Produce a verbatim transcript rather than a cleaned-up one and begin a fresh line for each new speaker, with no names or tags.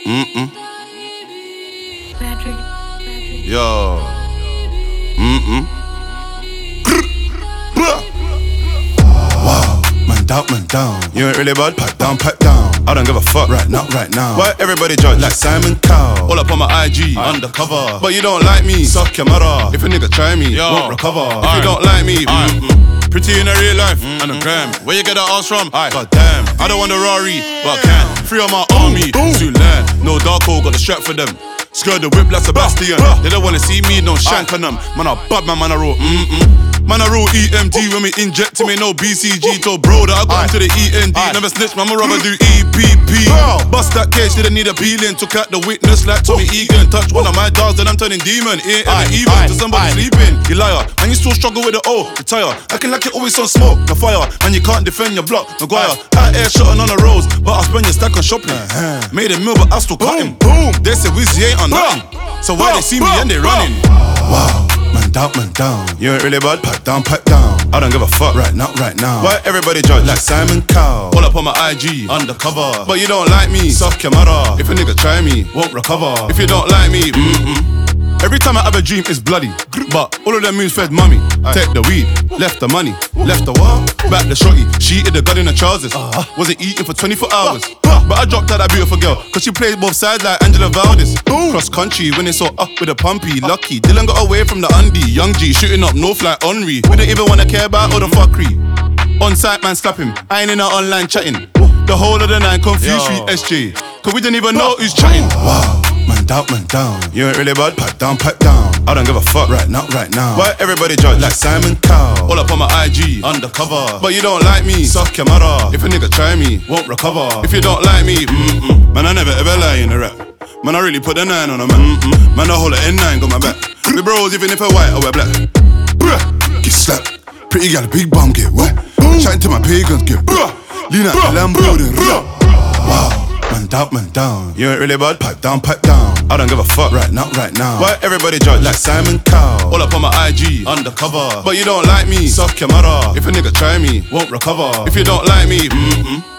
Mm-mm. Yo. Mm-mm.
Wow, man down, man down.
You ain't really bad?
Pipe down, pipe down.
I don't give a fuck.
Right now, right now.
Why everybody judge?
Like Simon Cowell.
All up on my I G,
Aye.
undercover. But you don't like me, suck your mother. If a nigga try me,
Yo.
won't recover. If
Aye.
you don't like me,
Aye.
mm-mm. Pretty in a real life, and a gram. Where you get that ass from? Aye. God damn, I don't want the Rari, but I can. Free on my army, too land. No Darko, got the strap for them. Skirt the whip like Sebastian. They don't wanna see me, no shank on them. Man, I bad man, man, I roll, mm-mm. Man, I roll E M D when we inject him, ain't no B C G. Told bro that I got him to the E N D. Never snitch, man, my rubber do E P P. Bust that case, didn't need a peeling. Took out the witness like Tommy Egan. Touch one of my dogs, then I'm turning demon. Ain't ever even to somebody sleeping. You liar, and you still struggle with the O. Retire, acting like you always on smoke. No fire, and you can't defend your block. Maguire, out air shotting on the roads, but I spend your stack on shopping. Made a meal, but I still cut him. They say Wizzy ain't on nothing. So why they see me and they running?
Wow, man down, man down.
You ain't really bad?
Pipe down, pipe down.
I don't give a fuck.
Right now, right now.
Why everybody judge?
Like Simon Cowell.
All up on my I G, undercover. But you don't like me, suck your mother. If a nigga try me, won't recover. If you don't like me, mm-mm. Every time I have a dream, it's bloody. But all of them moves fed mummy. Take the weed, left the money, left the what? Back the shorty, she eated the gun in the trousers. Wasn't eating for twenty-four hours. But I dropped out that beautiful girl, cause she plays both sides like Angela Valdez. Cross country, when it's so up with a pumpy. Lucky, Dylan got away from the undie. Young G, shooting up north like Henry. We don't even wanna care about all the fuckery. On site, man, slap him. I ain't in our online chatting. The whole of the nine confused with S J. Cause we didn't even know who's chatting.
Wow, man down, man down.
You ain't really bad?
Pipe down, pipe down.
I don't give a fuck.
Right now, right now.
Why everybody judge?
Like Simon Cowell.
All up on my I G, undercover. But you don't like me, suck your mother. If a nigga try me, won't recover. If you don't like me, mm-mm. Man, I never ever lie in the rap. Man, I really put the nine on a man. Mm-mm. Man, I hold a N nine, got my back. We bros, even if I white or we're black.
Bruh, get slapped. Pretty gal, big bum, get wet. Chatting to my pagans, get bruh. Lean out the Lambo, then rah. Wow, man down, man down.
You ain't really bad?
Pipe down, pipe down.
I don't give a fuck.
Right now, right now.
Why everybody judge?
Like Simon Cowell.
All up on my I G, undercover. But you don't like me, suck your mother. If a nigga try me, won't recover. If you don't like me, mm-mm.